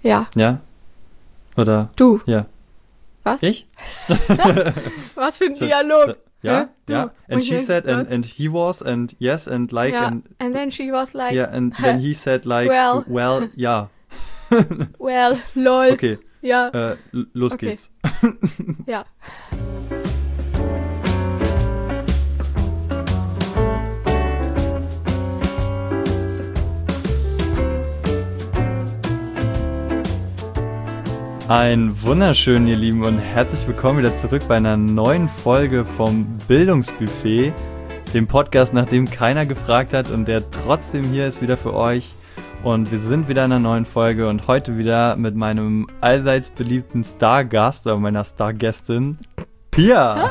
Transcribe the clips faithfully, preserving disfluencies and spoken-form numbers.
Ja. Ja? Oder? Du. Ja. Was? Ich? Was für ein Dialog. Ja, Hä? ja. Du. And she Okay, said, and, was? and he was, and yes, and like, Ja. and And then she was like, yeah, and then he said like, Well. well, ja. well, lol. Okay, Ja, äh, l- los Okay. geht's. ja. Ein wunderschön, ihr Lieben, und herzlich willkommen wieder zurück bei einer neuen Folge vom Bildungsbuffet, dem Podcast, nach dem keiner gefragt hat und der trotzdem hier ist wieder für euch. Und wir sind wieder in einer neuen Folge und heute wieder mit meinem allseits beliebten Stargast oder meiner Stargästin, Pia.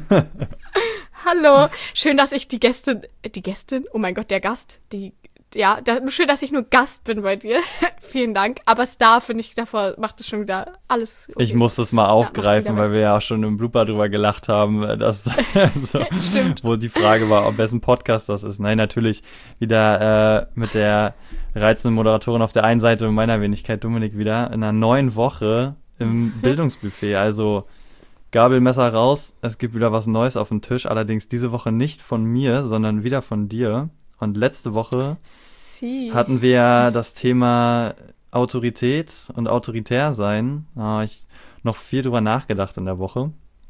Hallo, schön, dass ich die Gästin, äh, die Gästin, oh mein Gott, der Gast, die, ja, da, schön, dass ich nur Gast bin bei dir. Vielen Dank. Aber Star, finde ich, davor macht es schon wieder alles. Okay. Ich muss das mal aufgreifen, wieder weil wir ja auch schon im Blooper drüber gelacht haben, dass, so, Stimmt. wo die Frage war, ob wessen Podcast das ist. Nein, natürlich wieder äh, mit der reizenden Moderatorin auf der einen Seite und meiner Wenigkeit, Dominik, wieder in einer neuen Woche im Bildungsbuffet. Also Gabelmesser raus, es gibt wieder was Neues auf dem Tisch, allerdings diese Woche nicht von mir, sondern wieder von dir. Und letzte Woche Sie. hatten wir das Thema Autorität und autoritär sein. Da habe ich noch viel drüber nachgedacht in der Woche.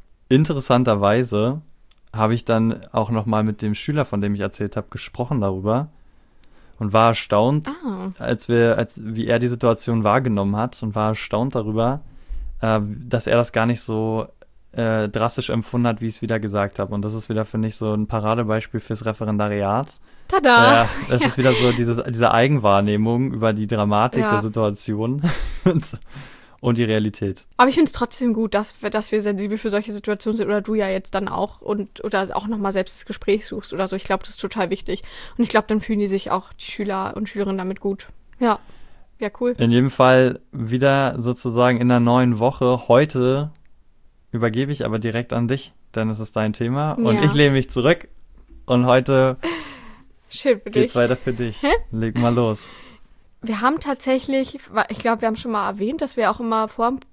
Interessanterweise habe ich dann auch nochmal mit dem Schüler, von dem ich erzählt habe, gesprochen darüber und war erstaunt, Ah. als wir, als wie er die Situation wahrgenommen hat und war erstaunt darüber, äh, dass er das gar nicht so äh, drastisch empfunden hat, wie ich es wieder gesagt habe. Und das ist wieder, finde ich, so ein Paradebeispiel fürs Referendariat. Tada! Ja, das ist wieder so dieses, diese Eigenwahrnehmung über die Dramatik Ja. der Situation und die Realität. Aber ich finde es trotzdem gut, dass wir, dass wir sensibel für solche Situationen sind oder du ja jetzt dann auch und oder auch nochmal selbst das Gespräch suchst oder so. Ich glaube, das ist total wichtig. Und ich glaube, dann fühlen die sich auch, die Schüler und Schülerinnen, damit gut. Ja, ja, cool. In jedem Fall wieder sozusagen in einer neuen Woche. Heute übergebe ich aber direkt an dich, denn es ist dein Thema. Und Ja. ich lehne mich zurück und heute Schön für geht's dich. weiter für dich. Leg mal los. Wir haben tatsächlich, ich glaube, wir haben schon mal erwähnt, dass wir auch immer vor dem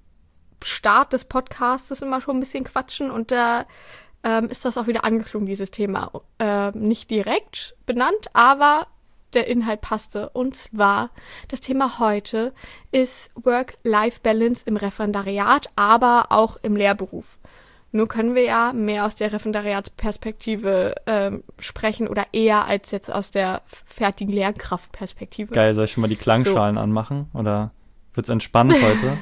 Start des Podcasts immer schon ein bisschen quatschen und da ähm, ist das auch wieder angeklungen, dieses Thema. Ähm, nicht direkt benannt, aber der Inhalt passte. Und zwar, das Thema heute ist Work-Life-Balance im Referendariat, aber auch im Lehrberuf. Nur können wir ja mehr aus der Referendariatsperspektive ähm, sprechen oder eher als jetzt aus der fertigen Lehrkraftperspektive. Geil, soll ich schon mal die Klangschalen anmachen? Oder wird's entspannt heute?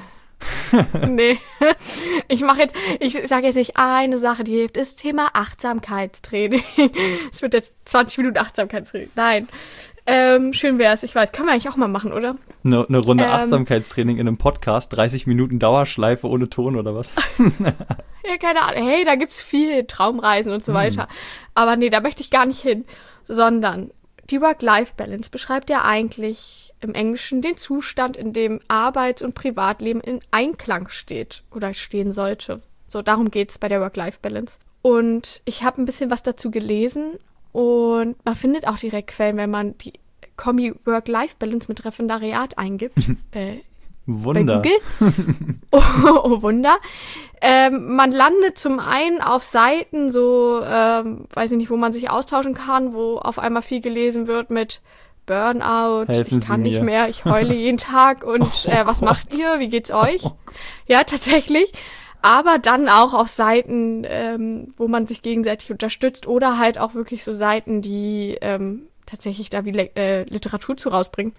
Nee, ich mache jetzt, ich sage jetzt nicht eine Sache, die hilft, ist Thema Achtsamkeitstraining. Es wird jetzt zwanzig Minuten Achtsamkeitstraining. Nein, ähm, schön wär's, ich weiß. Können wir eigentlich auch mal machen, oder? Eine, eine Runde Ähm. Achtsamkeitstraining in einem Podcast, dreißig Minuten Dauerschleife ohne Ton oder was? Ja, keine Ahnung. Hey, da gibt's viel Traumreisen und so weiter. Aber nee, da möchte ich gar nicht hin. Sondern die Work-Life-Balance beschreibt ja eigentlich im Englischen den Zustand, in dem Arbeits- und Privatleben in Einklang steht oder stehen sollte. So, darum geht's bei der Work-Life-Balance. Und ich habe ein bisschen was dazu gelesen und man findet auch direkt Quellen, wenn man die Kombi Work-Life-Balance mit Referendariat eingibt. äh, Wunder. Bei Google. oh, oh, Wunder. Ähm, man landet zum einen auf Seiten, so, ähm, weiß ich nicht, wo man sich austauschen kann, wo auf einmal viel gelesen wird mit Burnout, Helfen ich kann Sie nicht mir. mehr, ich heule jeden Tag und Oh äh, was Gott. macht ihr, wie geht's euch? Oh Ja, tatsächlich. Aber dann auch auf Seiten, ähm, wo man sich gegenseitig unterstützt oder halt auch wirklich so Seiten, die ähm, tatsächlich da wie Le- äh, Literatur zu rausbringen.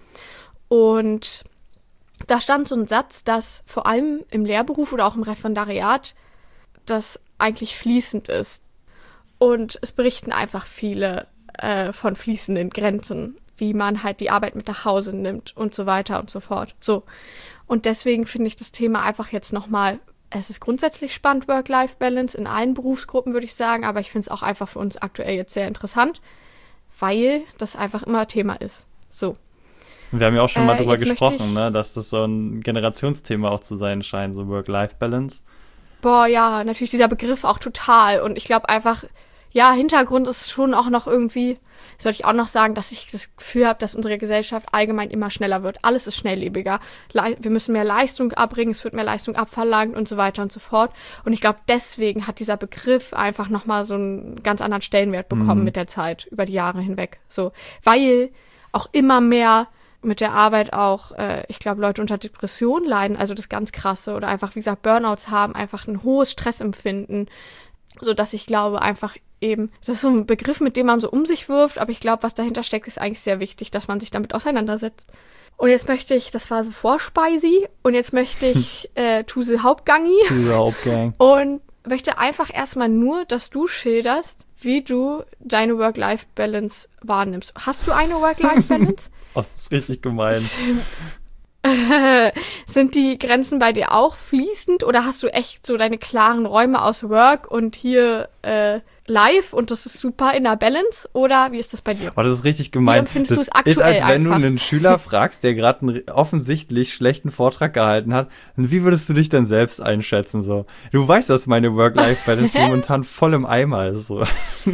Und da stand so ein Satz, dass vor allem im Lehrberuf oder auch im Referendariat das eigentlich fließend ist. Und es berichten einfach viele äh, von fließenden Grenzen, wie man halt die Arbeit mit nach Hause nimmt und so weiter und so fort. So. Und deswegen finde ich das Thema einfach jetzt nochmal, es ist grundsätzlich spannend, Work-Life-Balance in allen Berufsgruppen, würde ich sagen, aber ich finde es auch einfach für uns aktuell jetzt sehr interessant, weil das einfach immer Thema ist. So. Wir haben ja auch schon Äh, mal drüber jetzt möchte gesprochen, ich- ne, dass das so ein Generationsthema auch zu sein scheint, so Work-Life-Balance. Boah, ja, natürlich dieser Begriff auch total. Und ich glaube einfach, ja, Hintergrund ist schon auch noch irgendwie, das wollte ich auch noch sagen, dass ich das Gefühl habe, dass unsere Gesellschaft allgemein immer schneller wird. Alles ist schnelllebiger. Le- wir müssen mehr Leistung abbringen, es wird mehr Leistung abverlangt und so weiter und so fort. Und ich glaube, deswegen hat dieser Begriff einfach nochmal so einen ganz anderen Stellenwert bekommen Mhm. mit der Zeit, über die Jahre hinweg. So, weil auch immer mehr mit der Arbeit auch, äh, ich glaube, Leute unter Depressionen leiden, also das ganz Krasse, oder einfach, wie gesagt, Burnouts haben, einfach ein hohes Stressempfinden, so dass ich glaube, einfach eben, das ist so ein Begriff, mit dem man so um sich wirft, aber ich glaube, was dahinter steckt, ist eigentlich sehr wichtig, dass man sich damit auseinandersetzt. Und jetzt möchte ich, das war so Vorspeisi, und jetzt möchte ich äh, Tuse Hauptgangi Diese Hauptgang. und möchte einfach erstmal nur, dass du schilderst, wie du deine Work-Life-Balance wahrnimmst. Hast du eine Work-Life-Balance? Das ist richtig gemein. Sind die Grenzen bei dir auch fließend oder hast du echt so deine klaren Räume aus Work und hier äh, live und das ist super in der Balance? Oder wie ist das bei dir? Oh, das ist richtig gemein. Wie empfindest das du es aktuell ist, als wenn einfach? du einen Schüler fragst, der gerade einen offensichtlich schlechten Vortrag gehalten hat. Und wie würdest du dich denn selbst einschätzen? So, du weißt, dass meine Work-Life-Balance momentan voll im Eimer ist. So.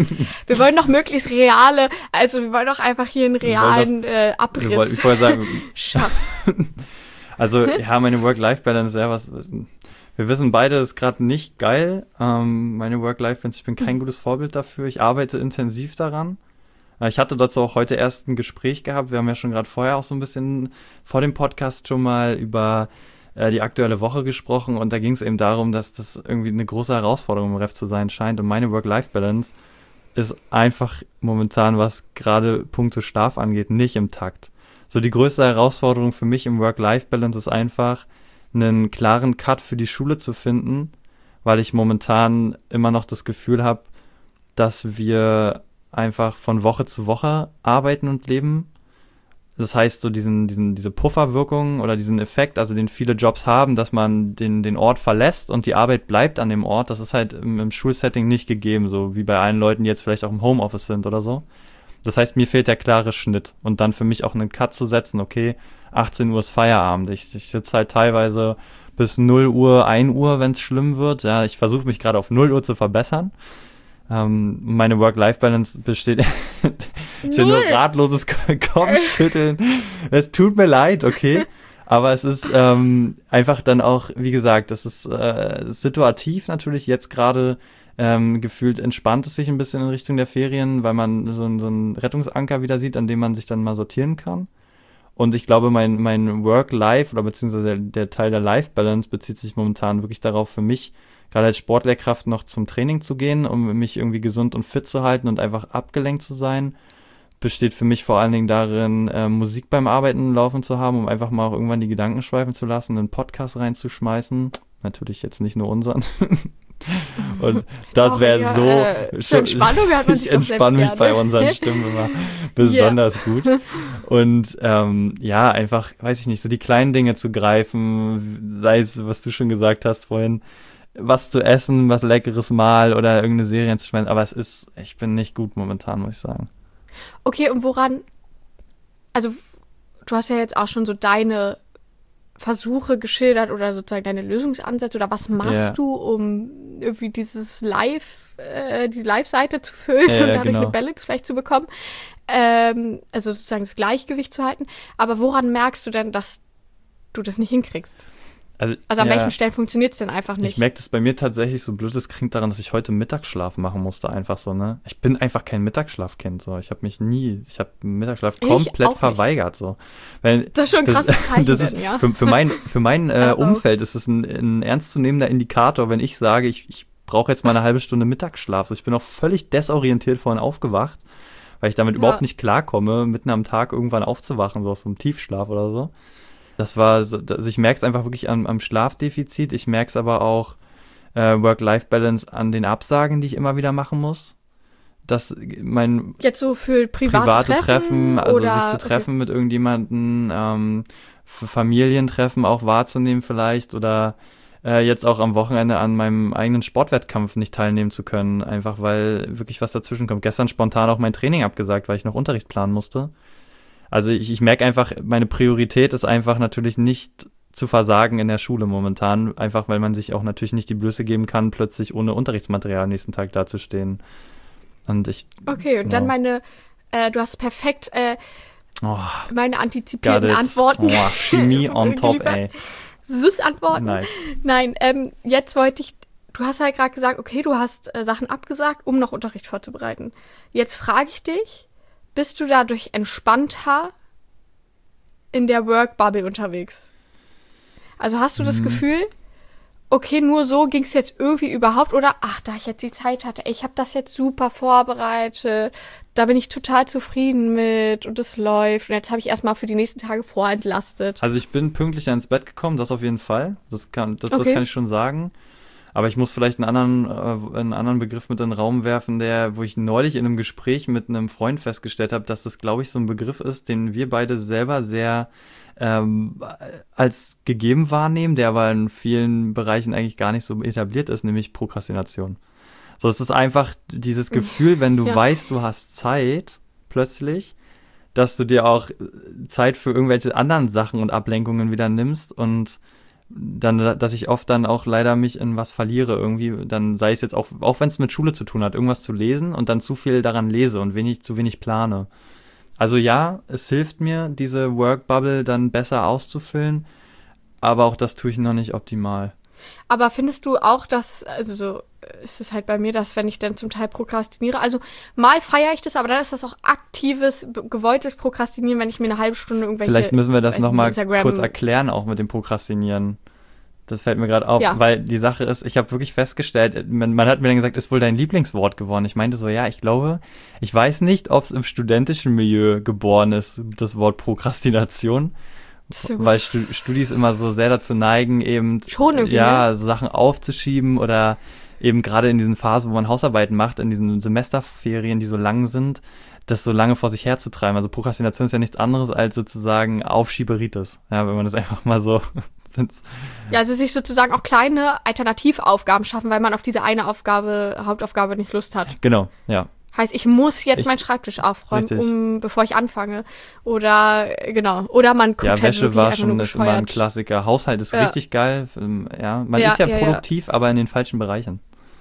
Wir wollen doch möglichst reale, also wir wollen doch einfach hier einen realen äh, Abriss Wir wollen- Ich wollte sagen, schaffen. also ja, meine Work-Life-Balance, ja, was, was wir wissen beide, das ist gerade nicht geil. Ähm, meine Work-Life-Balance, ich bin kein gutes Vorbild dafür. Ich arbeite intensiv daran. Äh, ich hatte dazu auch heute erst ein Gespräch gehabt. Wir haben ja schon gerade vorher auch so ein bisschen vor dem Podcast schon mal über äh, die aktuelle Woche gesprochen. Und da ging es eben darum, dass das irgendwie eine große Herausforderung im Ref zu sein scheint. Und meine Work-Life-Balance ist einfach momentan, was gerade puncto Schlaf angeht, nicht im Takt. So die größte Herausforderung für mich im Work-Life-Balance ist einfach, einen klaren Cut für die Schule zu finden, weil ich momentan immer noch das Gefühl habe, dass wir einfach von Woche zu Woche arbeiten und leben. Das heißt, so diesen, diesen, diese Pufferwirkung oder diesen Effekt, also den viele Jobs haben, dass man den, den Ort verlässt und die Arbeit bleibt an dem Ort, das ist halt im, im Schulsetting nicht gegeben, so wie bei allen Leuten, die jetzt vielleicht auch im Homeoffice sind oder so. Das heißt, mir fehlt der klare Schnitt und dann für mich auch einen Cut zu setzen, okay, achtzehn Uhr ist Feierabend. Ich, ich sitze halt teilweise bis null Uhr, ein Uhr, wenn es schlimm wird. Ja, ich versuche mich gerade auf null Uhr zu verbessern. Ähm, meine Work-Life-Balance besteht ich nur ratloses Kopfschütteln. Es tut mir leid, okay? Aber es ist ähm, einfach dann auch, wie gesagt, das ist äh, situativ natürlich jetzt gerade ähm, gefühlt entspannt es sich ein bisschen in Richtung der Ferien, weil man so, so einen Rettungsanker wieder sieht, an dem man sich dann mal sortieren kann. Und ich glaube, mein, mein Work-Life oder beziehungsweise der, der Teil der Life-Balance bezieht sich momentan wirklich darauf, für mich, gerade als Sportlehrkraft, noch zum Training zu gehen, um mich irgendwie gesund und fit zu halten und einfach abgelenkt zu sein. Besteht für mich vor allen Dingen darin, äh, Musik beim Arbeiten laufen zu haben, um einfach mal auch irgendwann die Gedanken schweifen zu lassen, einen Podcast reinzuschmeißen. Natürlich jetzt nicht nur unseren. Und das wäre so... Äh, zur Entspannung hat man sich ich doch entspanne mich selbst bei gerne. unseren Stimmen immer besonders yeah. gut. Und ähm, ja, einfach, weiß ich nicht, so die kleinen Dinge zu greifen, sei es, was du schon gesagt hast vorhin, was zu essen, was Leckeres mal oder irgendeine Serie zu schmeißen. Aber es ist, ich bin nicht gut momentan, muss ich sagen. Okay, und woran, also du hast ja jetzt auch schon so deine Versuche geschildert oder sozusagen deine Lösungsansätze oder was machst Yeah. du, um irgendwie dieses Live, äh, die Live-Seite zu füllen Ja, und dadurch genau. eine Balance vielleicht zu bekommen, ähm, also sozusagen das Gleichgewicht zu halten. Aber woran merkst du denn, dass du das nicht hinkriegst? Also, Also an ja, welchen Stellen funktioniert es denn einfach nicht? Ich merke das bei mir tatsächlich, so blöd es klingt, daran, dass ich heute Mittagsschlaf machen musste, einfach so, ne? Ich bin einfach kein Mittagsschlafkind, so. Ich habe mich nie, ich habe Mittagsschlaf Ich komplett auch nicht. verweigert, so. Weil Das ist schon ein das, krasses Zeichen, das ist, denn, ja. für, für mein, für mein äh, Oh, oh. Umfeld ist es ein, ein ernstzunehmender Indikator, wenn ich sage, ich, ich brauche jetzt mal eine halbe Stunde Mittagsschlaf. So, ich bin auch völlig desorientiert vorhin aufgewacht, weil ich damit Ja. überhaupt nicht klarkomme, mitten am Tag irgendwann aufzuwachen, so aus so einem Tiefschlaf oder so. Das war, so- also ich merke es einfach wirklich am, am Schlafdefizit. Ich merke es aber auch äh, Work-Life-Balance an den Absagen, die ich immer wieder machen muss. Dass mein Jetzt so für private, private Treffen, Treffen, also oder, sich zu treffen mit irgendjemandem, ähm, für Familientreffen auch wahrzunehmen vielleicht oder äh, jetzt auch am Wochenende an meinem eigenen Sportwettkampf nicht teilnehmen zu können, einfach weil wirklich was dazwischen kommt. Gestern spontan auch mein Training abgesagt, weil ich noch Unterricht planen musste. Also ich, ich merke einfach, meine Priorität ist einfach natürlich nicht zu versagen in der Schule momentan, einfach weil man sich auch natürlich nicht die Blöße geben kann, plötzlich ohne Unterrichtsmaterial am nächsten Tag dazustehen. Und ich... Okay, und wow. dann meine, äh, du hast perfekt äh, oh, meine antizipierten got it. Antworten. Oh, Chemie on top, ey. Süß-Antworten. Nice. Nein, ähm, jetzt wollte ich, du hast halt gerade gesagt, okay, du hast äh, Sachen abgesagt, um noch Unterricht vorzubereiten. Jetzt frage ich dich, bist du dadurch entspannter in der Work-Bubble unterwegs? Also hast du das Mhm. Gefühl, okay, nur so ging es jetzt irgendwie überhaupt, oder ach, da ich jetzt die Zeit hatte, ey, ich habe das jetzt super vorbereitet, da bin ich total zufrieden mit und es läuft und jetzt habe ich erstmal für die nächsten Tage vorentlastet. Also ich bin pünktlicher ins Bett gekommen, das auf jeden Fall. Das kann, das, Okay. das kann ich schon sagen. Aber ich muss vielleicht einen anderen, äh, einen anderen Begriff mit in den Raum werfen, der, wo ich neulich in einem Gespräch mit einem Freund festgestellt habe, dass das, glaube ich, so ein Begriff ist, den wir beide selber sehr ähm, als gegeben wahrnehmen, der aber in vielen Bereichen eigentlich gar nicht so etabliert ist, nämlich Prokrastination. So, es ist einfach dieses Gefühl, wenn du Ja. weißt, du hast Zeit, plötzlich, dass du dir auch Zeit für irgendwelche anderen Sachen und Ablenkungen wieder nimmst und dann, dass ich oft dann auch leider mich in was verliere irgendwie, dann sei es jetzt auch, auch wenn es mit Schule zu tun hat, irgendwas zu lesen und dann zu viel daran lese und wenig, zu wenig plane. Also ja, es hilft mir, diese Workbubble dann besser auszufüllen, aber auch das tue ich noch nicht optimal. Aber findest du auch, dass, also so ist es halt bei mir, dass wenn ich dann zum Teil prokrastiniere, also mal feiere ich das, aber dann ist das auch aktives, b- gewolltes Prokrastinieren, wenn ich mir eine halbe Stunde irgendwelche... Vielleicht müssen wir das weiß nicht, nochmal Instagram- kurz erklären, auch mit dem Prokrastinieren. Das fällt mir gerade auf, Ja. weil die Sache ist, ich habe wirklich festgestellt, man, man hat mir dann gesagt, ist wohl dein Lieblingswort geworden. Ich meinte so, ja, ich glaube, ich weiß nicht, ob es im studentischen Milieu geboren ist, das Wort Prokrastination, So. weil Stu- Studis immer so sehr dazu neigen, eben Schon irgendwie, ja, ne? Sachen aufzuschieben oder eben gerade in diesen Phasen, wo man Hausarbeiten macht, in diesen Semesterferien, die so lang sind, das so lange vor sich herzutreiben. Also Prokrastination ist ja nichts anderes als sozusagen Aufschieberitis. Ja, wenn man das einfach mal so sind's. Ja, also sich sozusagen auch kleine Alternativaufgaben schaffen, weil man auf diese eine Aufgabe, Hauptaufgabe nicht Lust hat. Genau, ja. Heißt, ich muss jetzt Ich- meinen Schreibtisch aufräumen, Richtig. um, bevor ich anfange. Oder, äh, genau. Oder man guckt Ja, halt Wäsche wirklich einfach waschen nur ist immer ein bescheuert. Klassiker. Haushalt ist Ja. richtig geil. Ähm, Ja, man Ja, ist ja ja, ja. produktiv, aber in den falschen Bereichen.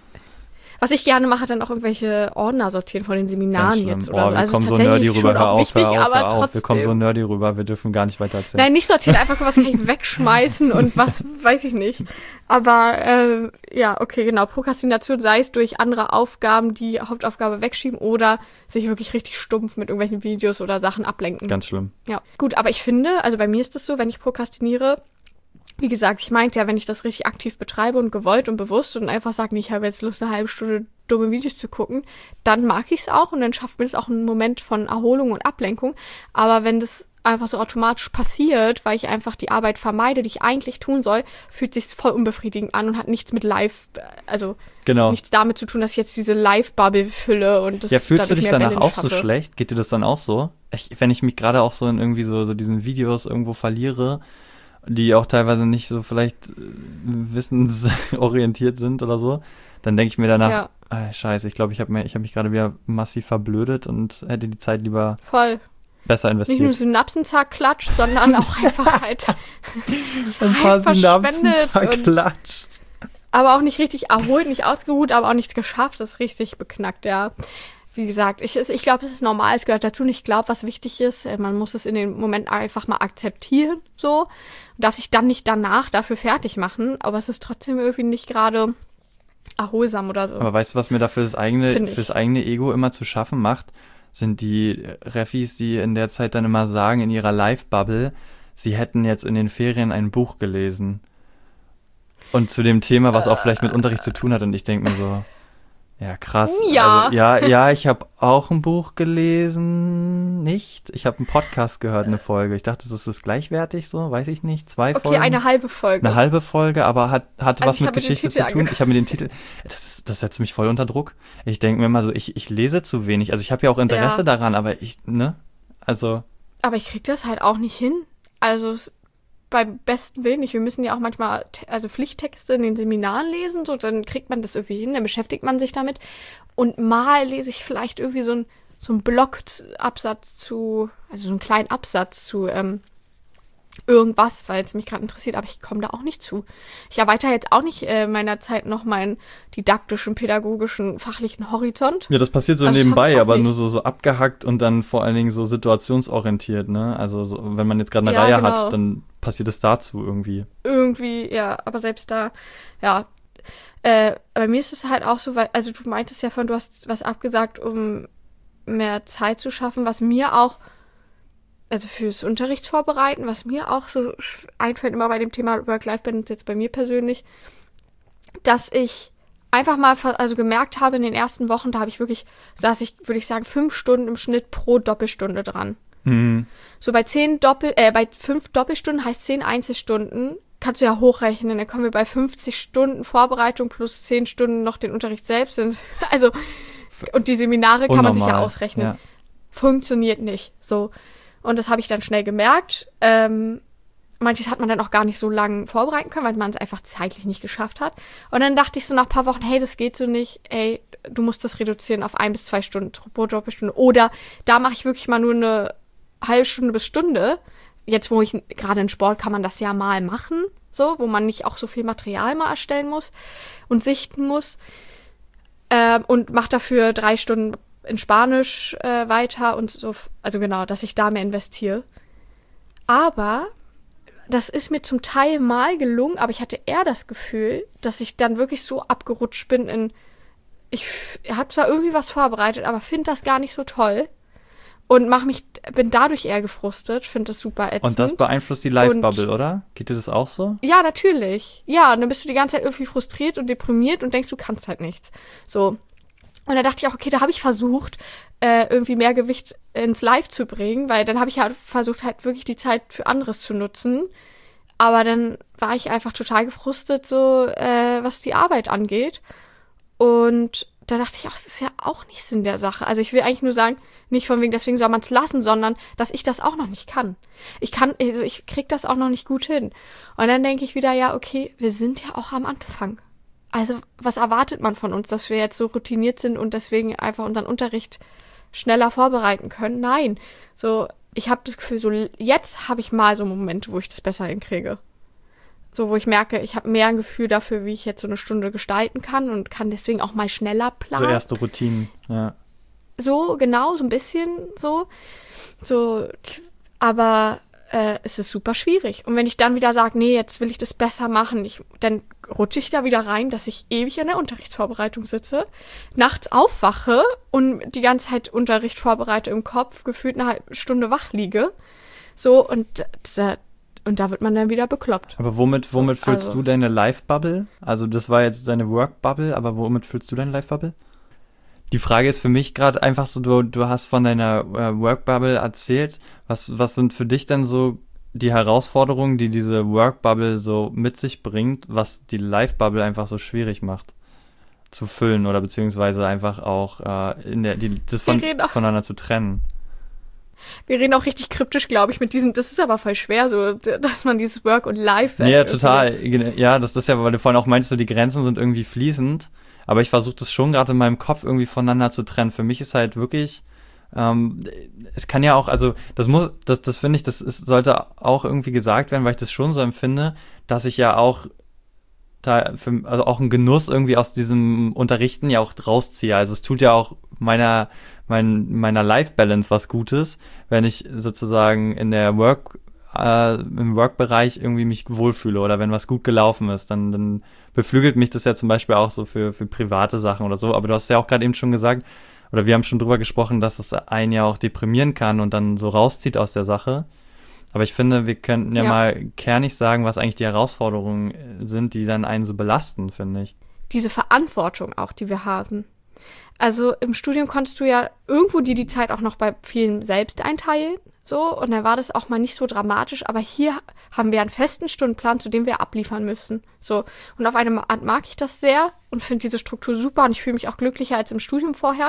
Was ich gerne mache, dann auch irgendwelche Ordner sortieren von den Ganz Seminaren schlimm. jetzt. Oh, Oder so. wir Also kommen ist so tatsächlich nerdy rüber. schon Hör auch auf, wichtig, hör auf, aber hör auf. Wir trotzdem. kommen so nerdy rüber. Wir dürfen gar nicht weiter erzählen. Nein, nicht sortieren, einfach was kann ich wegschmeißen und was weiß ich nicht. Aber äh, ja, okay, genau. Prokrastination sei es durch andere Aufgaben, die Hauptaufgabe wegschieben oder sich wirklich richtig stumpf mit irgendwelchen Videos oder Sachen ablenken. Ganz schlimm. Ja, gut, aber ich finde, also bei mir ist es so, wenn ich prokrastiniere, wie gesagt, ich meinte ja, wenn ich das richtig aktiv betreibe und gewollt und bewusst und einfach sage, nee, ich habe jetzt Lust, eine halbe Stunde dumme Videos zu gucken, dann mag ich es auch und dann schafft mir das auch einen Moment von Erholung und Ablenkung. Aber wenn das einfach so automatisch passiert, weil ich einfach die Arbeit vermeide, die ich eigentlich tun soll, fühlt sich voll unbefriedigend an und hat nichts mit Live, also Genau. nichts damit zu tun, dass ich jetzt diese Live-Bubble fülle und das Ja, fühlst du dadurch dich mehr danach Balance auch so schaffe. schlecht? Geht dir das dann auch so? Ich, wenn ich mich gerade auch so in irgendwie so, so diesen Videos irgendwo verliere, die auch teilweise nicht so vielleicht äh, wissensorientiert sind oder so, dann denke ich mir danach, Ja. ah, scheiße, ich glaube, ich habe mir, ich habe mich gerade wieder massiv verblödet und hätte die Zeit lieber Voll. besser Nicht nur investiert. Synapsen zerklatscht, sondern auch einfach halt Ein paar Zeit Synapsen verschwendet und- verklatscht. aber auch nicht richtig erholt, nicht ausgeruht, aber auch nichts geschafft. Das ist richtig beknackt, ja. Wie gesagt, ich, ich glaube, es ist normal, es gehört dazu. Und ich glaube, was wichtig ist, äh, man muss es in dem Moment einfach mal akzeptieren, so. Und darf sich dann nicht danach dafür fertig machen, aber es ist trotzdem irgendwie nicht gerade erholsam oder so. Aber weißt du, was mir da für das eigene, Find ich. fürs eigene Ego immer zu schaffen macht? Sind die Refis, die in der Zeit dann immer sagen, in ihrer Live-Bubble, sie hätten jetzt in den Ferien ein Buch gelesen. Und zu dem Thema, was auch vielleicht mit Unterricht zu tun hat. Und ich denke mir so, ja, krass. Ja. Also, ja, ja, ich habe auch ein Buch gelesen. Nicht. Ich habe einen Podcast gehört, eine Folge. Ich dachte, das ist gleichwertig so, weiß ich nicht. Zwei Okay, Folgen. eine halbe Folge. Eine halbe Folge, aber hat, hatte Also was ich mit habe den Geschichte Titel zu tun. ange- Ich habe mir den Titel, das, ist, das setzt mich voll unter Druck. Ich denke mir immer so, ich, ich lese zu wenig. Also ich habe ja auch Interesse Ja. daran, aber ich, ne? Also, Aber ich krieg das halt auch nicht hin. Also es, beim besten Willen nicht. Wir müssen ja auch manchmal te- also Pflichttexte in den Seminaren lesen, so dann kriegt man das irgendwie hin, dann beschäftigt man sich damit. Und mal lese ich vielleicht irgendwie so ein so ein Blockabsatz zu, also so einen kleinen Absatz zu ähm, irgendwas, weil es mich gerade interessiert, aber ich komme da auch nicht zu. Ich erweitere jetzt auch nicht äh, meiner Zeit noch meinen didaktischen, pädagogischen, fachlichen Horizont. Ja, das passiert so Also nebenbei, aber nicht. nur so, so abgehackt und dann vor allen Dingen so situationsorientiert, ne? Also so, wenn man jetzt gerade eine Ja, Reihe genau. hat, dann passiert es dazu irgendwie. Irgendwie, ja, aber selbst da, ja. Äh, bei mir ist es halt auch so, weil, also du meintest ja von, du hast was abgesagt, um mehr Zeit zu schaffen, was mir auch, also fürs Unterrichtsvorbereiten, was mir auch so einfällt, immer bei dem Thema Work-Life-Balance, jetzt bei mir persönlich, dass ich einfach mal also gemerkt habe in den ersten Wochen, da habe ich wirklich, saß ich, würde ich sagen, fünf Stunden im Schnitt pro Doppelstunde dran. Mhm. So bei zehn Doppel, äh, bei fünf Doppelstunden heißt zehn Einzelstunden, kannst du ja hochrechnen, dann kommen wir bei fünfzig Stunden Vorbereitung plus zehn Stunden noch den Unterricht selbst. Also, und die Seminare kann man sich ja ausrechnen. Ja. Funktioniert nicht, so. Und das habe ich dann schnell gemerkt. Ähm, manches hat man dann auch gar nicht so lange vorbereiten können, weil man es einfach zeitlich nicht geschafft hat. Und dann dachte ich so nach ein paar Wochen, hey, das geht so nicht. Ey, du musst das reduzieren auf ein bis zwei Stunden pro Doppelstunde. Oder da mache ich wirklich mal nur eine halbe Stunde bis Stunde. Jetzt, wo ich gerade in Sport, kann man das ja mal machen, so, wo man nicht auch so viel Material mal erstellen muss und sichten muss. Ähm, und mache dafür drei Stunden in Spanisch äh, weiter und so, also genau, dass ich da mehr investiere. Aber das ist mir zum Teil mal gelungen, aber ich hatte eher das Gefühl, dass ich dann wirklich so abgerutscht bin in, ich f- habe zwar irgendwie was vorbereitet, aber finde das gar nicht so toll und mach mich, bin dadurch eher gefrustet, finde das super ätzend. Und das beeinflusst die Life-Bubble, oder? Geht dir das auch so? Ja, natürlich. Ja, und dann bist du die ganze Zeit irgendwie frustriert und deprimiert und denkst, du kannst halt nichts. So. Und da dachte ich auch, okay, da habe ich versucht, äh, irgendwie mehr Gewicht ins Live zu bringen, weil dann habe ich halt versucht, halt wirklich die Zeit für anderes zu nutzen. Aber dann war ich einfach total gefrustet, so äh, was die Arbeit angeht. Und da dachte ich auch, es ist ja auch nicht Sinn der Sache. Also ich will eigentlich nur sagen, nicht von wegen, deswegen soll man es lassen, sondern dass ich das auch noch nicht kann. Ich kann, also ich krieg das auch noch nicht gut hin. Und dann denke ich wieder, ja, okay, wir sind ja auch am Anfang. Also was erwartet man von uns, dass wir jetzt so routiniert sind und deswegen einfach unseren Unterricht schneller vorbereiten können? Nein, so ich habe das Gefühl, so jetzt habe ich mal so Momente, wo ich das besser hinkriege. So, wo ich merke, ich habe mehr ein Gefühl dafür, wie ich jetzt so eine Stunde gestalten kann und kann deswegen auch mal schneller planen. So erste Routinen, ja. So, genau, so ein bisschen so. So, aber äh, es ist super schwierig. Und wenn ich dann wieder sage, nee, jetzt will ich das besser machen, ich, dann rutsche ich da wieder rein, dass ich ewig in der Unterrichtsvorbereitung sitze, nachts aufwache und die ganze Zeit Unterricht vorbereite im Kopf, gefühlt eine halbe Stunde wach liege. So, und da, und da wird man dann wieder bekloppt. Aber womit, womit so, füllst also. du deine Life-Bubble? Also das war jetzt deine Work-Bubble, aber womit füllst du deine Life-Bubble? Die Frage ist für mich gerade einfach so, du, du hast von deiner äh, Work-Bubble erzählt. Was, was sind für dich denn so die Herausforderungen, die diese Work-Bubble so mit sich bringt, was die Life-Bubble einfach so schwierig macht zu füllen oder beziehungsweise einfach auch äh, in der, die, das von, voneinander zu trennen? Wir reden auch richtig kryptisch, glaube ich, mit diesem, das ist aber voll schwer, so, dass man dieses Work und Life... Ja, total. Jetzt. Ja, das ist ja, weil du vorhin auch meintest, so die Grenzen sind irgendwie fließend, aber ich versuche das schon gerade in meinem Kopf irgendwie voneinander zu trennen. Für mich ist halt wirklich, ähm, es kann ja auch, also das muss, das, das finde ich, das ist, sollte auch irgendwie gesagt werden, weil ich das schon so empfinde, dass ich ja auch da für, also auch einen Genuss irgendwie aus diesem Unterrichten ja auch rausziehe. Also es tut ja auch meiner mein, meiner Life-Balance was Gutes, wenn ich sozusagen in der Work, äh, im Work-Bereich irgendwie mich wohlfühle oder wenn was gut gelaufen ist, dann, dann beflügelt mich das ja zum Beispiel auch so für, für private Sachen oder so. Aber du hast ja auch gerade eben schon gesagt, oder wir haben schon drüber gesprochen, dass es einen ja auch deprimieren kann und dann so rauszieht aus der Sache. Aber ich finde, wir könnten ja, ja mal kernig sagen, was eigentlich die Herausforderungen sind, die dann einen so belasten, finde ich. Diese Verantwortung auch, die wir haben. Also im Studium konntest du ja irgendwo dir die Zeit auch noch bei vielen selbst einteilen, so, und dann war das auch mal nicht so dramatisch, aber hier haben wir einen festen Stundenplan, zu dem wir abliefern müssen, so. Und auf eine Art mag ich das sehr und finde diese Struktur super und ich fühle mich auch glücklicher als im Studium vorher.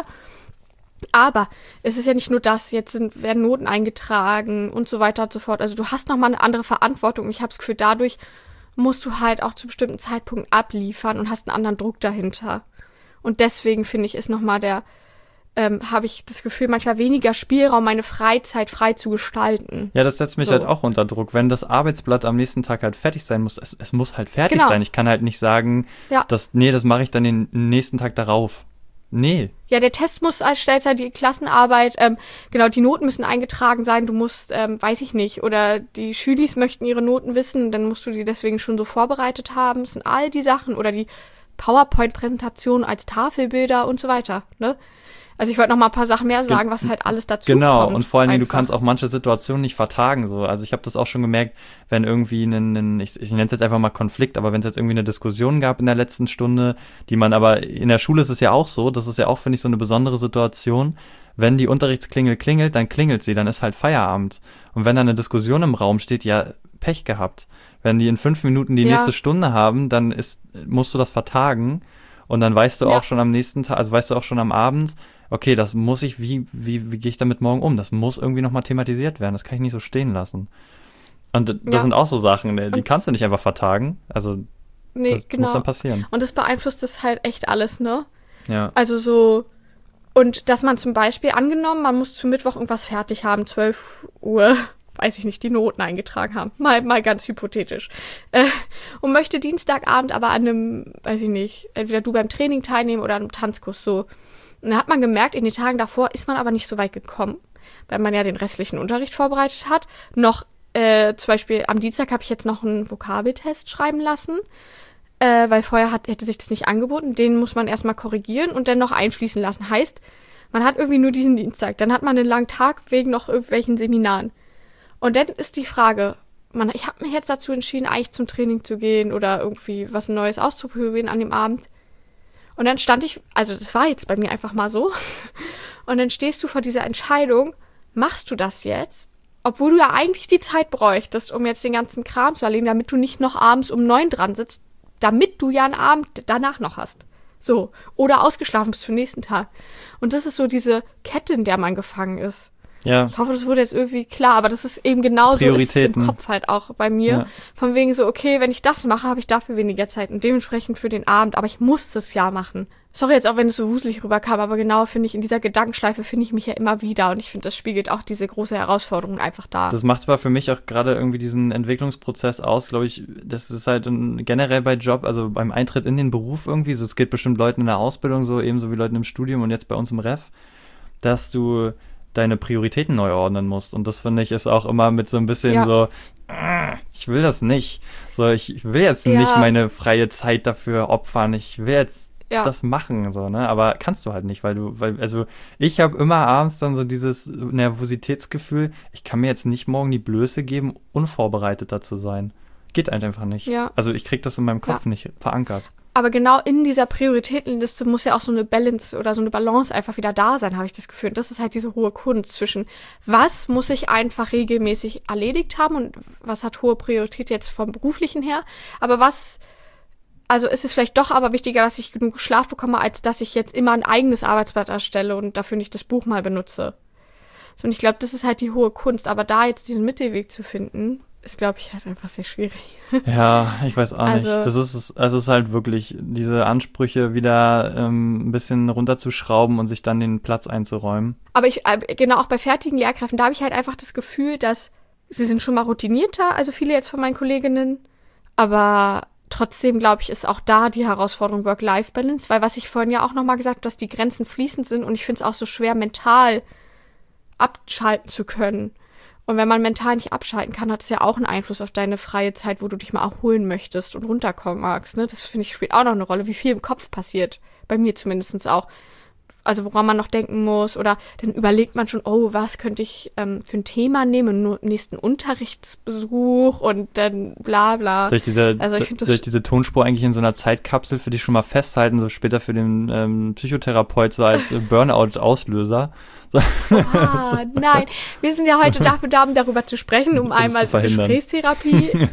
Aber es ist ja nicht nur das, jetzt sind, werden Noten eingetragen und so weiter und so fort. Also du hast nochmal eine andere Verantwortung und ich habe das Gefühl, dadurch musst du halt auch zu bestimmten Zeitpunkten abliefern und hast einen anderen Druck dahinter. Und deswegen finde ich, ist nochmal der ähm, habe ich das Gefühl, manchmal weniger Spielraum, meine Freizeit frei zu gestalten. Ja, das setzt mich So. halt auch unter Druck. Wenn das Arbeitsblatt am nächsten Tag halt fertig sein muss, es, es muss halt fertig Genau. sein. Ich kann halt nicht sagen, Ja. dass, nee, das mache ich dann den nächsten Tag darauf. Nee. Ja, der Test muss erstellt sein, die Klassenarbeit, ähm, genau, die Noten müssen eingetragen sein, du musst, ähm, weiß ich nicht, oder die Schülis möchten ihre Noten wissen, dann musst du die deswegen schon so vorbereitet haben. Das sind all die Sachen, oder die PowerPoint-Präsentation als Tafelbilder und so weiter, ne? Also ich wollte noch mal ein paar Sachen mehr sagen, was halt alles dazu Genau, kommt. und vor allen Dingen, du einfach. kannst auch manche Situationen nicht vertagen. So. Also ich habe das auch schon gemerkt, wenn irgendwie ein, ein ich, ich nenne es jetzt einfach mal Konflikt, aber wenn es jetzt irgendwie eine Diskussion gab in der letzten Stunde, die man aber, in der Schule ist es ja auch so, das ist ja auch, finde ich, so eine besondere Situation, wenn die Unterrichtsklingel klingelt, dann klingelt sie, dann ist halt Feierabend. Und wenn da eine Diskussion im Raum steht, ja, Pech gehabt. Wenn die in fünf Minuten die Ja. nächste Stunde haben, dann ist, musst du das vertagen und dann weißt du Ja. auch schon am nächsten Tag, also weißt du auch schon am Abend, okay, das muss ich, wie, wie, wie gehe ich damit morgen um? Das muss irgendwie nochmal thematisiert werden. Das kann ich nicht so stehen lassen. Und das Ja. sind auch so Sachen, die Und- kannst du nicht einfach vertagen. Also, Nee, das genau. muss dann passieren. Und das beeinflusst das halt echt alles, ne? Ja. Also so, und dass man zum Beispiel, angenommen, man muss zu Mittwoch irgendwas fertig haben, zwölf Uhr, weiß ich nicht, die Noten eingetragen haben. Mal, mal ganz hypothetisch. Äh, und möchte Dienstagabend aber an einem, weiß ich nicht, entweder du beim Training teilnehmen oder an einem Tanzkurs so. Und dann hat man gemerkt, in den Tagen davor ist man aber nicht so weit gekommen, weil man ja den restlichen Unterricht vorbereitet hat. Noch, äh, zum Beispiel am Dienstag habe ich jetzt noch einen Vokabeltest schreiben lassen, äh, weil vorher hat, hätte sich das nicht angeboten. Den muss man erstmal korrigieren und dann noch einfließen lassen. Heißt, man hat irgendwie nur diesen Dienstag. Dann hat man einen langen Tag wegen noch irgendwelchen Seminaren. Und dann ist die Frage, man, ich habe mich jetzt dazu entschieden, eigentlich zum Training zu gehen oder irgendwie was Neues auszuprobieren an dem Abend. Und dann stand ich, also das war jetzt bei mir einfach mal so. Und dann stehst du vor dieser Entscheidung, machst du das jetzt? Obwohl du ja eigentlich die Zeit bräuchtest, um jetzt den ganzen Kram zu erledigen, damit du nicht noch abends um neun dran sitzt, damit du ja einen Abend danach noch hast. So. Oder ausgeschlafen bist für den nächsten Tag. Und das ist so diese Kette, in der man gefangen ist. Ja. Ich hoffe, das wurde jetzt irgendwie klar, aber das ist eben genauso ist es im Prioritäten. Kopf halt auch bei mir. Ja. Von wegen so, okay, wenn ich das mache, habe ich dafür weniger Zeit und dementsprechend für den Abend, aber ich muss das ja machen. Sorry jetzt auch, wenn es so wuselig rüberkam, aber genau finde ich, in dieser Gedankenschleife finde ich mich ja immer wieder und ich finde, das spiegelt auch diese große Herausforderung einfach dar. Das macht zwar für mich auch gerade irgendwie diesen Entwicklungsprozess aus, glaube ich, das ist halt ein, generell bei Job, also beim Eintritt in den Beruf irgendwie, so es geht bestimmt Leuten in der Ausbildung so, ebenso wie Leuten im Studium und jetzt bei uns im Ref, dass du deine Prioritäten neu ordnen musst. Und das finde ich ist auch immer mit so ein bisschen Ja. so, äh, ich will das nicht. So, ich, ich will jetzt Ja. nicht meine freie Zeit dafür opfern. Ich will jetzt Ja. das machen, so, ne? Aber kannst du halt nicht, weil du, weil, also ich habe immer abends dann so dieses Nervositätsgefühl, ich kann mir jetzt nicht morgen die Blöße geben, unvorbereiteter zu sein. Geht halt einfach nicht. Ja. Also ich krieg das in meinem Kopf Ja. nicht verankert. Aber genau in dieser Prioritätenliste muss ja auch so eine Balance oder so eine Balance einfach wieder da sein, habe ich das Gefühl. Und das ist halt diese hohe Kunst zwischen, was muss ich einfach regelmäßig erledigt haben und was hat hohe Priorität jetzt vom Beruflichen her, aber was, also ist es vielleicht doch aber wichtiger, dass ich genug Schlaf bekomme, als dass ich jetzt immer ein eigenes Arbeitsblatt erstelle und dafür nicht das Buch mal benutze. So, und ich glaube, das ist halt die hohe Kunst. Aber da jetzt diesen Mittelweg zu finden, ist, glaube ich, halt einfach sehr schwierig. Ja, ich weiß auch nicht. Also- Das ist es, also es ist halt wirklich, diese Ansprüche wieder ähm, ein bisschen runterzuschrauben und sich dann den Platz einzuräumen. Aber ich, äh, genau, auch bei fertigen Lehrkräften, da habe ich halt einfach das Gefühl, dass sie sind schon mal routinierter, also viele jetzt von meinen Kolleginnen, aber trotzdem, glaube ich, ist auch da die Herausforderung Work-Life-Balance, weil was ich vorhin ja auch nochmal gesagt habe, dass die Grenzen fließend sind und ich finde es auch so schwer, mental abschalten zu können. Und wenn man mental nicht abschalten kann, hat es ja auch einen Einfluss auf deine freie Zeit, wo du dich mal erholen möchtest und runterkommen magst. Ne? Das, finde ich, spielt auch noch eine Rolle, wie viel im Kopf passiert. Bei mir zumindest auch. Also woran man noch denken muss. Oder dann überlegt man schon, oh, was könnte ich ähm, für ein Thema nehmen im nächsten Unterrichtsbesuch und dann bla bla. Soll ich diese, Also ich find das- soll ich diese Tonspur eigentlich in so einer Zeitkapsel für dich schon mal festhalten, so später für den ähm, Psychotherapeut so als äh, Burnout-Auslöser? So. Ah, nein, wir sind ja heute dafür da, um darüber zu sprechen, um Um es einmal zu verhindern. Gesprächstherapie.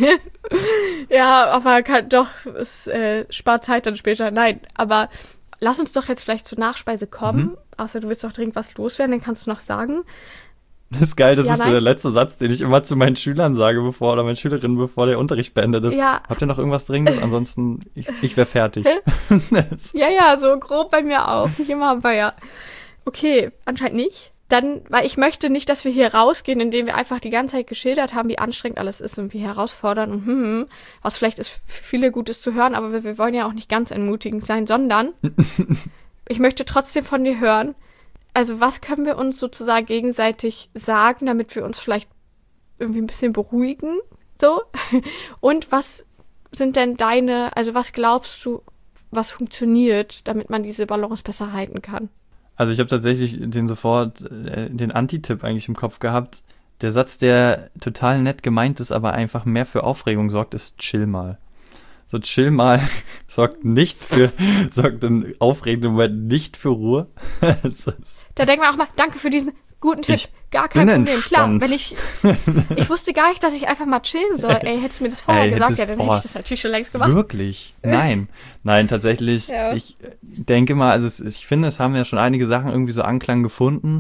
Ja, aber kann, doch, es äh, spart Zeit dann später. Nein, aber lass uns doch jetzt vielleicht zur Nachspeise kommen. Mhm. Außer du willst doch dringend was loswerden, dann kannst du noch sagen. Das ist geil, das Ja, ist so nein. der letzte Satz, den ich immer zu meinen Schülern sage, bevor, oder meinen Schülerinnen, bevor der Unterricht beendet ist. Ja. Habt ihr noch irgendwas Dringendes? Ansonsten, ich, ich wäre fertig. Das- Ja, ja, so grob bei mir auch. Nicht immer, aber ja. okay, anscheinend nicht. Dann, weil ich möchte nicht, dass wir hier rausgehen, indem wir einfach die ganze Zeit geschildert haben, wie anstrengend alles ist und wie herausfordernd und hm, hm, was vielleicht ist für viele Gutes zu hören, aber wir, wir wollen ja auch nicht ganz entmutigend sein, sondern ich möchte trotzdem von dir hören, also was können wir uns sozusagen gegenseitig sagen, damit wir uns vielleicht irgendwie ein bisschen beruhigen, so? Und was sind denn deine, also was glaubst du, was funktioniert, damit man diese Balance besser halten kann? Also ich habe tatsächlich den sofort, äh, den Anti-Tipp eigentlich im Kopf gehabt. Der Satz, der total nett gemeint ist, aber einfach mehr für Aufregung sorgt, ist chill mal. So chill mal sorgt nicht für, sorgt in aufregenden Momenten nicht für Ruhe. Da denkt man auch mal, danke für diesen guten Tipp. Ich gar kein bin Problem. entspannt. Klar, wenn ich, ich wusste gar nicht, dass ich einfach mal chillen soll. Ey, hättest du mir das vorher Ey, gesagt, hättest- ja, dann oh, hätte ich das natürlich schon längst gemacht. Wirklich? Nein. Nein, tatsächlich, Ja. ich denke mal, also es, ich finde, es haben ja schon einige Sachen irgendwie so Anklang gefunden.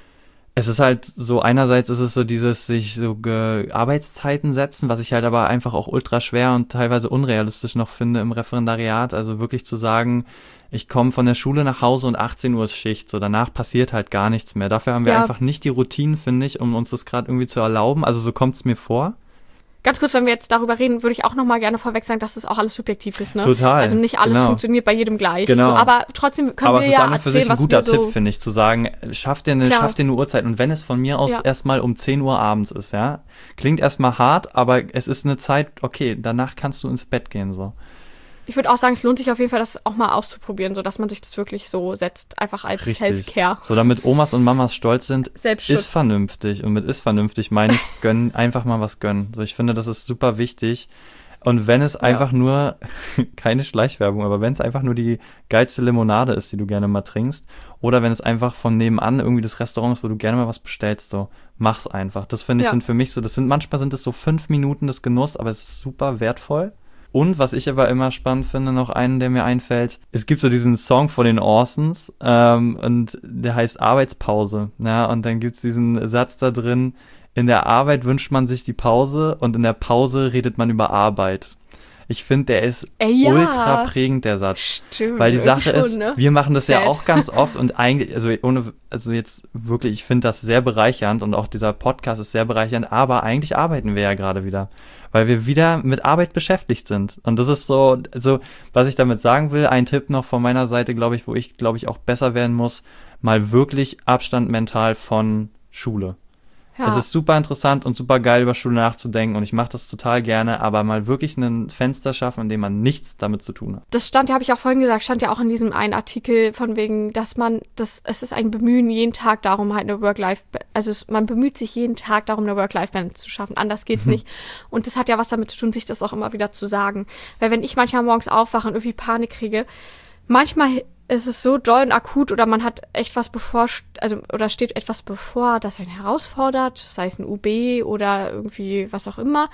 Es ist halt so, einerseits ist es so dieses sich so ge- Arbeitszeiten setzen, was ich halt aber einfach auch ultra schwer und teilweise unrealistisch noch finde im Referendariat. Also wirklich zu sagen, ich komme von der Schule nach Hause und achtzehn Uhr ist Schicht, so danach passiert halt gar nichts mehr. Dafür haben wir Ja. einfach nicht die Routinen, finde ich, um uns das gerade irgendwie zu erlauben. Also so kommt es mir vor. Ganz kurz, wenn wir jetzt darüber reden, würde ich auch nochmal gerne vorweg sagen, dass das auch alles subjektiv ist, ne? Total, Also nicht alles genau. funktioniert bei jedem gleich. Genau. So, aber trotzdem können Aber wir es ist ja an und für erzählen, sich ein was guter wir so... Tipp, finde ich, zu sagen, schaff dir eine, Klar. schaff dir eine Uhrzeit. Und wenn es von mir aus Ja. erstmal um zehn Uhr abends ist, ja, klingt erstmal hart, aber es ist eine Zeit, okay, danach kannst du ins Bett gehen, so. Ich würde auch sagen, es lohnt sich auf jeden Fall, das auch mal auszuprobieren, sodass man sich das wirklich so setzt, einfach als Richtig. Self-Care. So, damit Omas und Mamas stolz sind, Selbstschutz. ist vernünftig. Und mit ist vernünftig meine ich, gönnen, einfach mal was gönnen. So, ich finde, das ist super wichtig. Und wenn es einfach nur, keine Schleichwerbung, aber wenn es einfach nur die geilste Limonade ist, die du gerne mal trinkst, oder wenn es einfach von nebenan irgendwie das Restaurant ist, wo du gerne mal was bestellst, so, mach's einfach. Das finde ich Ja. sind für mich so, das sind, manchmal sind es so fünf Minuten des Genuss, aber es ist super wertvoll. Und was ich aber immer spannend finde, noch einen, der mir einfällt, es gibt so diesen Song von den Orsons, ähm, und der heißt Arbeitspause, ja, und dann gibt's diesen Satz da drin, in der Arbeit wünscht man sich die Pause und in der Pause redet man über Arbeit. Ich finde, der ist Ey, ja. ultra prägend, der Satz. Stimmt. Weil die irgendwie Sache schon, ist, ne? wir machen das ja Sad. auch ganz oft und eigentlich, also ohne, also jetzt wirklich, ich finde das sehr bereichernd und auch dieser Podcast ist sehr bereichernd, aber eigentlich arbeiten wir ja gerade wieder, weil wir wieder mit Arbeit beschäftigt sind. Und das ist so, also was ich damit sagen will, ein Tipp noch von meiner Seite, glaube ich, wo ich, glaube ich, auch besser werden muss, mal wirklich Abstand mental von Schule. Ja. Es ist super interessant und super geil, über Schule nachzudenken und ich mache das total gerne, aber mal wirklich ein Fenster schaffen, in dem man nichts damit zu tun hat. Das stand ja, habe ich auch vorhin gesagt, stand ja auch in diesem einen Artikel von wegen, dass man, das, es ist ein Bemühen jeden Tag darum, halt eine Work-Life, also es, man bemüht sich jeden Tag darum, eine Work-Life-Balance zu schaffen. Anders geht's Mhm. nicht. Und das hat ja was damit zu tun, sich das auch immer wieder zu sagen. Weil wenn ich manchmal morgens aufwache und irgendwie Panik kriege, manchmal ist es so doll und akut oder man hat echt was bevor, also oder steht etwas bevor, das einen herausfordert, sei es ein U B oder irgendwie was auch immer.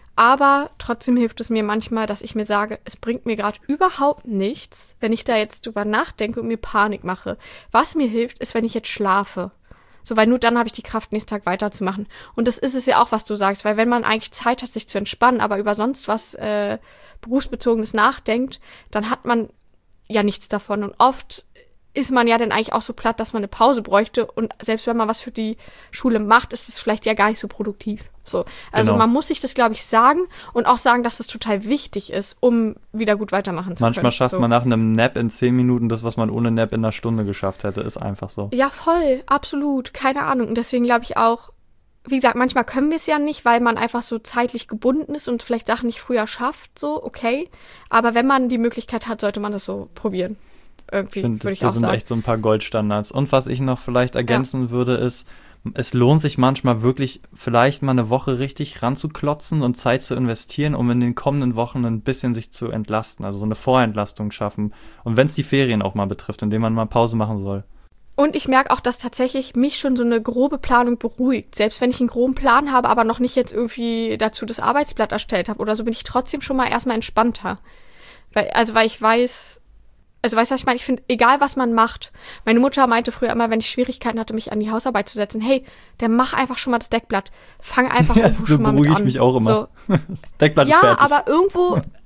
Aber trotzdem hilft es mir manchmal, dass ich mir sage, es bringt mir gerade überhaupt nichts, wenn ich da jetzt drüber nachdenke und mir Panik mache. Was mir hilft, ist, wenn ich jetzt schlafe. So, weil nur dann habe ich die Kraft, nächsten Tag weiterzumachen. Und das ist es ja auch, was du sagst, weil wenn man eigentlich Zeit hat, sich zu entspannen, aber über sonst was äh, Berufsbezogenes nachdenkt, dann hat man ja nichts davon. Und oft ist man ja dann eigentlich auch so platt, dass man eine Pause bräuchte. Und selbst wenn man was für die Schule macht, ist es vielleicht ja gar nicht so produktiv. So. Also Genau. man muss sich das, glaube ich, sagen und auch sagen, dass es total wichtig ist, um wieder gut weitermachen zu können. Manchmal schafft so. man nach einem Nap in zehn Minuten das, was man ohne Nap in einer Stunde geschafft hätte. Ist einfach so. Ja, voll, absolut. Keine Ahnung. Und deswegen glaube ich auch, wie gesagt, manchmal können wir es ja nicht, weil man einfach so zeitlich gebunden ist und vielleicht Sachen nicht früher schafft, so, okay. Aber wenn man die Möglichkeit hat, sollte man das so probieren. Irgendwie, Ich finde, würde ich das auch sind sagen. echt so ein paar Goldstandards. Und was ich noch vielleicht ergänzen würde, ist, es lohnt sich manchmal wirklich, vielleicht mal eine Woche richtig ranzuklotzen und Zeit zu investieren, um in den kommenden Wochen ein bisschen sich zu entlasten. Also so eine Vorentlastung schaffen. Und wenn es die Ferien auch mal betrifft, indem man mal Pause machen soll. Und ich merke auch, dass tatsächlich mich schon so eine grobe Planung beruhigt. Selbst wenn ich einen groben Plan habe, aber noch nicht jetzt irgendwie dazu das Arbeitsblatt erstellt habe oder so, bin ich trotzdem schon mal erstmal entspannter. Weil, also weil ich weiß, also weißt du, was ich meine? Ich finde, egal was man macht. Meine Mutter meinte früher immer, wenn ich Schwierigkeiten hatte, mich an die Hausarbeit zu setzen, hey, dann mach einfach schon mal das Deckblatt. Fang einfach Ja, irgendwo so schon mal mit beruhige an. ich mich auch immer. So. Das Deckblatt ist Ja, fertig. aber irgendwo,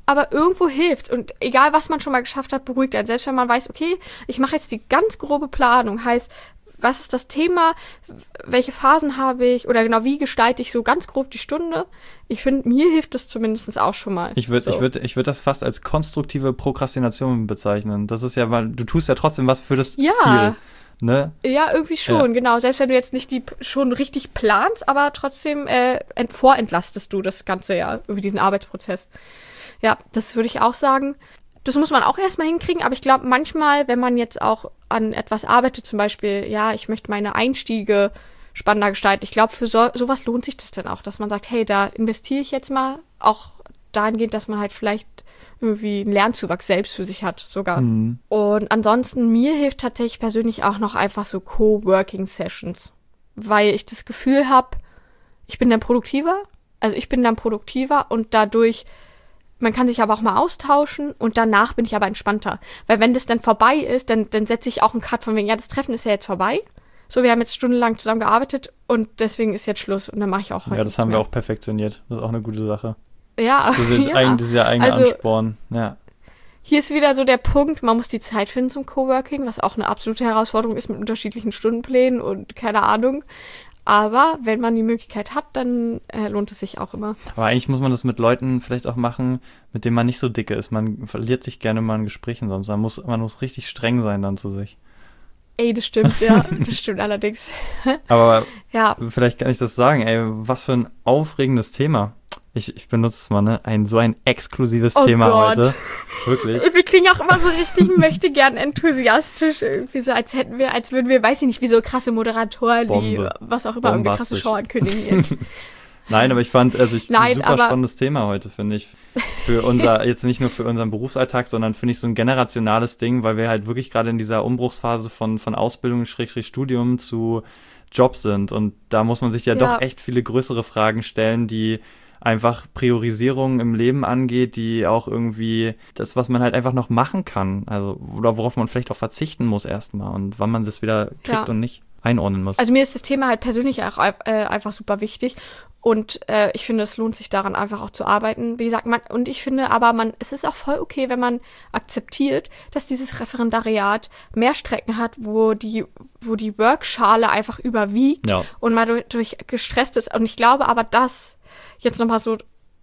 aber irgendwo hilft. Und egal, was man schon mal geschafft hat, beruhigt einen. Selbst wenn man weiß, okay, ich mache jetzt die ganz grobe Planung, heißt, was ist das Thema, welche Phasen habe ich oder genau, wie gestalte ich so ganz grob die Stunde. Ich finde, mir hilft das zumindest auch schon mal. Ich würde so. ich würd, ich würd das fast als konstruktive Prokrastination bezeichnen. Das ist ja, weil du tust ja trotzdem was für das ja. Ziel. Ne? Ja, irgendwie schon, ja. genau. Selbst wenn du jetzt nicht die schon richtig planst, aber trotzdem äh, ent- vorentlastest du das Ganze ja, irgendwie diesen Arbeitsprozess. Ja, das würde ich auch sagen. Das muss man auch erstmal hinkriegen, aber ich glaube manchmal, wenn man jetzt auch an etwas arbeitet, zum Beispiel, ja, ich möchte meine Einstiege spannender gestalten, ich glaube, für so, sowas lohnt sich das dann auch, dass man sagt, hey, da investiere ich jetzt mal, auch dahingehend, dass man halt vielleicht irgendwie einen Lernzuwachs selbst für sich hat, sogar. Mhm. Und ansonsten, mir hilft tatsächlich persönlich auch noch einfach so Co-Working-Sessions, weil ich das Gefühl habe, ich bin dann produktiver, also ich bin dann produktiver und dadurch man kann sich aber auch mal austauschen und danach bin ich aber entspannter. Weil wenn das dann vorbei ist, dann, dann setze ich auch einen Cut von wegen, ja, das Treffen ist ja jetzt vorbei. So, wir haben jetzt stundenlang zusammen gearbeitet und deswegen ist jetzt Schluss und dann mache ich auch heute Ja, das haben mehr. wir auch perfektioniert. Das ist auch eine gute Sache. Ja. Das ist jetzt ja. Eigen, dieser eigene also, Ansporn. Ja. Hier ist wieder so der Punkt, man muss die Zeit finden zum Coworking, was auch eine absolute Herausforderung ist mit unterschiedlichen Stundenplänen und keine Ahnung. Aber wenn man die Möglichkeit hat, dann äh, lohnt es sich auch immer. Aber eigentlich muss man das mit Leuten vielleicht auch machen, mit denen man nicht so dicke ist. Man verliert sich gerne mal in Gesprächen sonst. Man muss, man muss richtig streng sein dann zu sich. Ey, das stimmt, ja. Das stimmt allerdings. Aber ja. Vielleicht kann ich das sagen, ey, was für ein aufregendes Thema. Ich, ich benutze es mal, ne? Ein, so ein exklusives oh Thema Gott. heute. Wirklich. Wir klingen auch immer so richtig möchte gern enthusiastisch, irgendwie so, als hätten wir, als würden wir, weiß ich nicht, wie so krasse Moderatoren, die was auch immer, irgendeine krasse Show ankündigen. Nein, aber ich fand, also ich Nein, ein super spannendes Thema heute, finde ich. Für unser, jetzt nicht nur für unseren Berufsalltag, sondern finde ich so ein generationales Ding, weil wir halt wirklich gerade in dieser Umbruchsphase von, von Ausbildung, Schrägstrich Studium zu Job sind. Und da muss man sich ja, ja doch echt viele größere Fragen stellen, die einfach Priorisierung im Leben angeht, die auch irgendwie das, was man halt einfach noch machen kann, also oder worauf man vielleicht auch verzichten muss erstmal und wann man das wieder kriegt ja. und nicht einordnen muss. Also mir ist das Thema halt persönlich auch äh, einfach super wichtig und äh, ich finde, es lohnt sich daran einfach auch zu arbeiten. Wie gesagt, man, und ich finde aber, man, es ist auch voll okay, wenn man akzeptiert, dass dieses Referendariat mehr Strecken hat, wo die, wo die Workschale einfach überwiegt ja. und man durch, durch gestresst ist. Und ich glaube aber, dass jetzt nochmal so,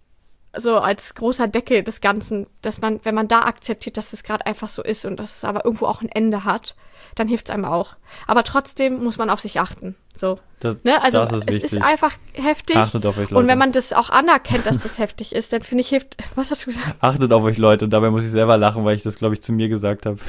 so als großer Deckel des Ganzen, dass man, wenn man da akzeptiert, dass es gerade einfach so ist und dass es aber irgendwo auch ein Ende hat, dann hilft es einem auch. Aber trotzdem muss man auf sich achten. So. Das, ne? Also das ist es wichtig. ist einfach heftig. Achtet auf euch, Leute. Und wenn man das auch anerkennt, dass das heftig ist, dann finde ich, hilft. Was hast du gesagt? Achtet auf euch, Leute. Dabei muss ich selber lachen, weil ich das, glaube ich, zu mir gesagt habe.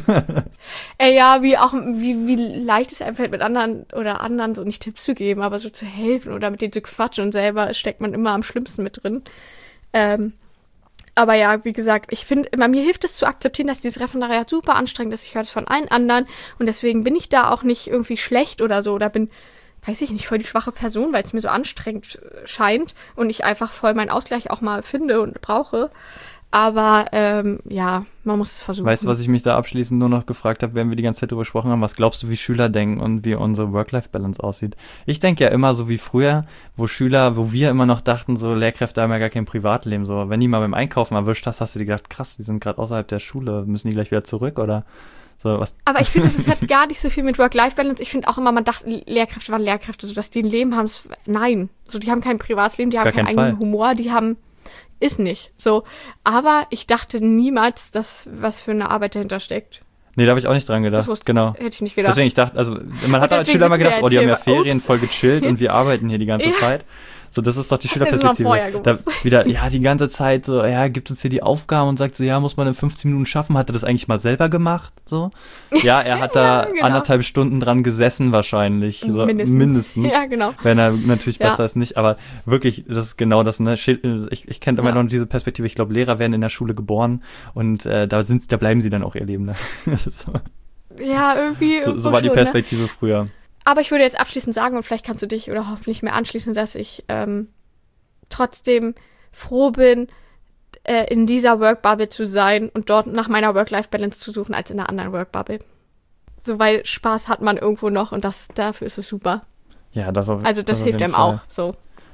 Ey, ja, wie auch, wie, wie leicht es einem fällt, mit anderen oder anderen so nicht Tipps zu geben, aber so zu helfen oder mit denen zu quatschen und selber steckt man immer am schlimmsten mit drin. Ähm, aber ja, wie gesagt, ich finde, bei mir hilft es zu akzeptieren, dass dieses Referendariat super anstrengend ist. Ich höre das von allen anderen und deswegen bin ich da auch nicht irgendwie schlecht oder so oder bin, weiß ich nicht, voll die schwache Person, weil es mir so anstrengend scheint und ich einfach voll meinen Ausgleich auch mal finde und brauche. Aber ähm, ja, man muss es versuchen. Weißt du, was ich mich da abschließend nur noch gefragt habe, während wir die ganze Zeit drüber gesprochen haben? Was glaubst du, wie Schüler denken und wie unsere Work-Life-Balance aussieht? Ich denke ja immer so wie früher, wo Schüler, wo wir immer noch dachten, so Lehrkräfte haben ja gar kein Privatleben. So, wenn die mal beim Einkaufen erwischt hast, hast du dir gedacht, krass, die sind gerade außerhalb der Schule, müssen die gleich wieder zurück oder so was? Aber ich finde, das hat gar nicht so viel mit Work-Life-Balance. Ich finde auch immer, man dachte, Lehrkräfte waren Lehrkräfte, so dass die ein Leben haben. Nein, so die haben kein Privatleben, die haben keinen eigenen Humor, die haben ist nicht so. Aber ich dachte niemals, dass was für eine Arbeit dahinter steckt. Nee, da habe ich auch nicht dran gedacht. Das genau. Hätte ich nicht gedacht. Deswegen, ich dachte, also man hat als Schüler immer gedacht, oh, die haben ja Ferien, voll gechillt und wir arbeiten hier die ganze ja. Zeit. So, das ist doch die Schülerperspektive. Da wieder, ja, die ganze Zeit so, ja, gibt uns hier die Aufgaben und sagt so, ja, muss man in fünfzehn Minuten schaffen. Hat er das eigentlich mal selber gemacht? So. Ja, er hat da ja, genau. anderthalb Stunden dran gesessen wahrscheinlich. So, mindestens. mindestens. Ja, genau. Wenn er natürlich ja. besser ist nicht. Aber wirklich, das ist genau das, ne? Ich, ich kenne immer ja. noch diese Perspektive. Ich glaube, Lehrer werden in der Schule geboren und äh, da sind, da bleiben sie dann auch ihr Leben. Ne? so. Ja, irgendwie. So, so war die Perspektive ne? früher. Aber ich würde jetzt abschließend sagen, und vielleicht kannst du dich oder hoffentlich mehr anschließen, dass ich ähm, trotzdem froh bin, äh, in dieser Workbubble zu sein und dort nach meiner Work-Life-Balance zu suchen, als in einer anderen Workbubble. So, weil Spaß hat man irgendwo noch und das dafür ist es super. Ja, das auf Also das, das hilft auf einem Fall. auch. So.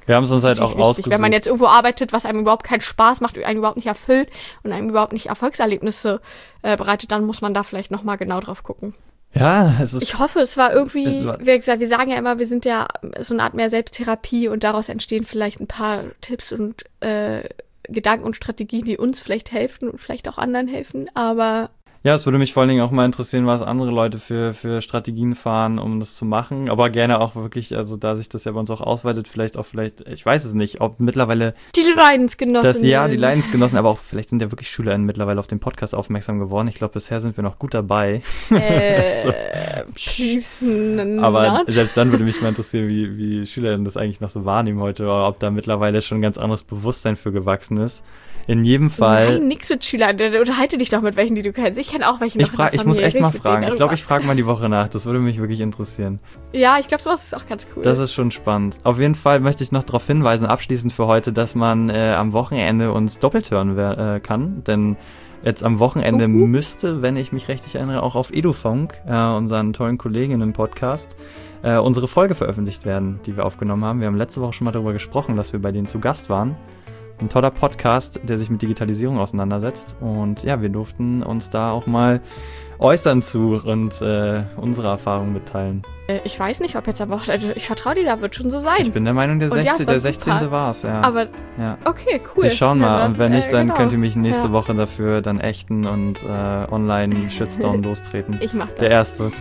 Wir haben es uns halt auch wichtig. ausgesucht. Wenn man jetzt irgendwo arbeitet, was einem überhaupt keinen Spaß macht, einem überhaupt nicht erfüllt und einem überhaupt nicht Erfolgserlebnisse äh, bereitet, dann muss man da vielleicht nochmal genau drauf gucken. Ja, es ist... Ich hoffe, es war irgendwie, es war, wie gesagt, wir sagen ja immer, wir sind ja so eine Art mehr Selbsttherapie und daraus entstehen vielleicht ein paar Tipps und äh, Gedanken und Strategien, die uns vielleicht helfen und vielleicht auch anderen helfen, aber... Ja, es würde mich vor allen Dingen auch mal interessieren, was andere Leute für, für Strategien fahren, um das zu machen. Aber gerne auch wirklich, also da sich das ja bei uns auch ausweitet, vielleicht auch vielleicht, ich weiß es nicht, ob mittlerweile... Die Leidensgenossen. Das, ja, die Leidensgenossen, aber auch vielleicht sind ja wirklich SchülerInnen mittlerweile auf den Podcast aufmerksam geworden. Ich glaube, bisher sind wir noch gut dabei. Äh, so. Pießen, aber not. selbst dann würde mich mal interessieren, wie, wie SchülerInnen das eigentlich noch so wahrnehmen heute, oder ob da mittlerweile schon ein ganz anderes Bewusstsein für gewachsen ist. In jedem Fall... Nein, nix mit Schülern. Unterhalte dich doch mit welchen, die du kennst. Ich kenne auch welche noch Ich, frag, ich muss echt mal fragen. Ich glaube, ich frage mal die Woche nach. Das würde mich wirklich interessieren. Ja, ich glaube, sowas ist auch ganz cool. Das ist schon spannend. Auf jeden Fall möchte ich noch darauf hinweisen, abschließend für heute, dass man äh, am Wochenende uns doppelt hören wer- äh, kann. Denn jetzt am Wochenende uh-huh. müsste, wenn ich mich richtig erinnere, auch auf Edufunk, äh, unseren tollen Kollegen im Podcast, äh, unsere Folge veröffentlicht werden, die wir aufgenommen haben. Wir haben letzte Woche schon mal darüber gesprochen, dass wir bei denen zu Gast waren. Ein toller Podcast, der sich mit Digitalisierung auseinandersetzt. Und ja, wir durften uns da auch mal äußern zu und äh, unsere Erfahrungen mitteilen. Ich weiß nicht, ob jetzt am Wochenende, ich vertraue dir, da wird schon so sein. Ich bin der Meinung, der, ja, sechzehnte, der sechzehnte war es, ja. Aber, ja. okay, cool. Wir schauen mal, ja, und wenn nicht, äh, dann genau. könnt ihr mich nächste ja. Woche dafür dann ächten und äh, online-Shitstorm lostreten. Ich mach das. Der erste.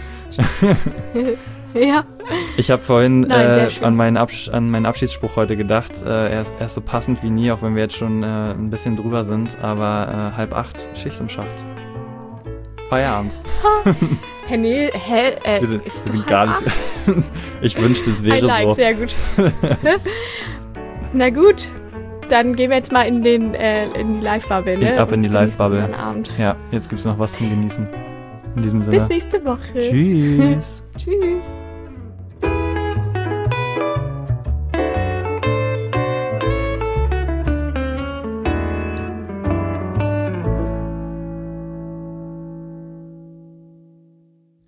Ja. Ich habe vorhin Nein, äh, an, meinen Absch- an meinen Abschiedsspruch heute gedacht. Äh, er, er ist so passend wie nie, auch wenn wir jetzt schon äh, ein bisschen drüber sind. Aber äh, halb acht, Schicht im Schacht. Feierabend. Hä, nee, hä, äh, wir sind, ist wir doch sind gar halb nicht... acht. Ich wünschte, es wäre I like, so. Sehr gut. Na gut, dann gehen wir jetzt mal in, den, äh, in die Live-Bubble, ne? Ab in die Live-Bubble. Abend. Ja, jetzt gibt's noch was zum Genießen. In diesem Sinne. Bis nächste Woche. Tschüss. Tschüss.